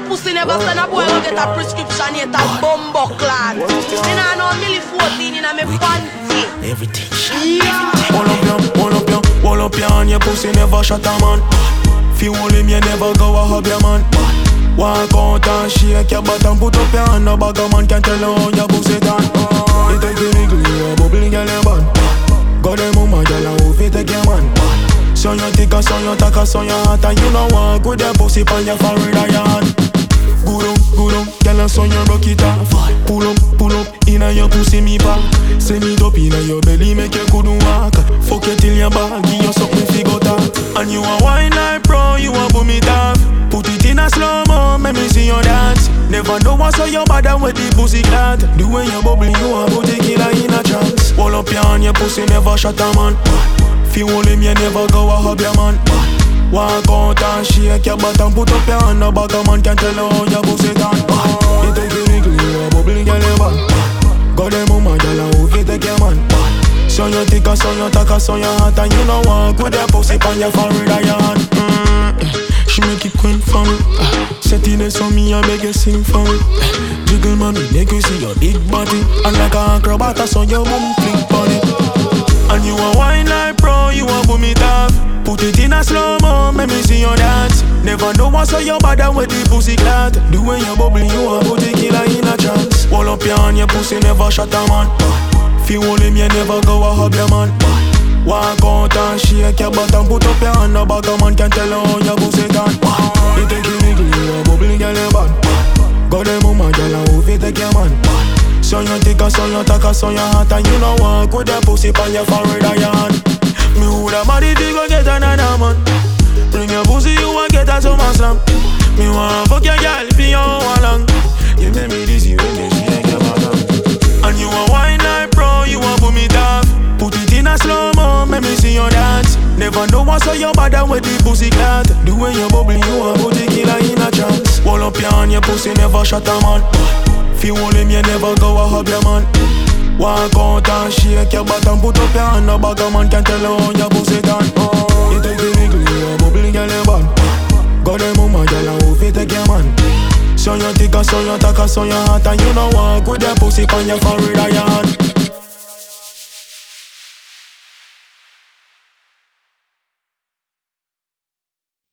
pussy never send a boy go get a prescription yet a bumbo clan. Me nah know Millie 14 in a me panty. Everything shot. Yeah. Hold up your hand, your pussy never shut a man. Feel him, you never go a hug your man. Walk out and shake your butt and put up your hand. No bag a man can tell you how your pussy done. You take the nigga, you a bubbling girl you bad. Got them mama girl and who fit take your man. So you thick and so you tack and so you hot. And you know walk with your pussy pan your forehead and your hand. Good on, girl and so you rock it off. Pull up, inna your pussy me back. Send it up inna your belly make you couldn't walk. Fuck you till your back, give you something figure talk. And you a wine like pro, you a boom it off. Put it in a slow-mo, make me see your dance. Never know what's so you bad and with the pussy clat. The way you bubble, you a booty killer in a trance. Hold up your hand, your pussy never shut a man. Feel him, you never go a hug your man. Walk out and shake your butt and put up your hand. No bag a man can tell you how your pussy done. You take the nigga, you a bubbling girl you bad. Got them mama girl and who fit take your man. So you thick and so you tack and so you hot. And you know walk with your pussy pan your forehead and your hand. She make it queen for me. Set in there so me I beg you sing for me. Jiggle mommy, make you see your big body. And like a acrobat so you boom flick body. And you a wine like pro, you a boom it off. Put it in a slow-mo, make me see your dance. Never know what's so you bad and with the pussy clat. The way you bubble, you a booty killer in a trance. Hold up your hand, your pussy never shut a man. Feel him, you never go a hug your man. Walk out and shake your butt and put up your hand. No bag a man can tell you how your pussy done. You take the nigga, you a bubbling girl you bad. Got them mama girl and who fit take your man. So you thick and so you tack and so you hot. And you know walk with your pussy pan your forehead and your hand. Me woulda body if you go get another man. Bring your pussy you a get a summer slam. Me wanna fuck your girl for you all along. You make me dizzy when you shake your bottom. And you a wine like pro, you a boom it off. Put it in a slow-mo, make me see your dance. Never know what's so you bad and with the pussy clat. The way you bubble, you a booty killer in a trance. Hold up your hand, your pussy never shut a man. Feel him, you never go a hug your man. Walk out and shake your butt and put up your hand. No bag a man can tell you how your pussy done. You take the nigga, you a bubbling girl you bad. Got them mama girl and who fit take your man. So you thick and so you tack and so you hot. And you know walk with your pussy pan your forehead and your hand.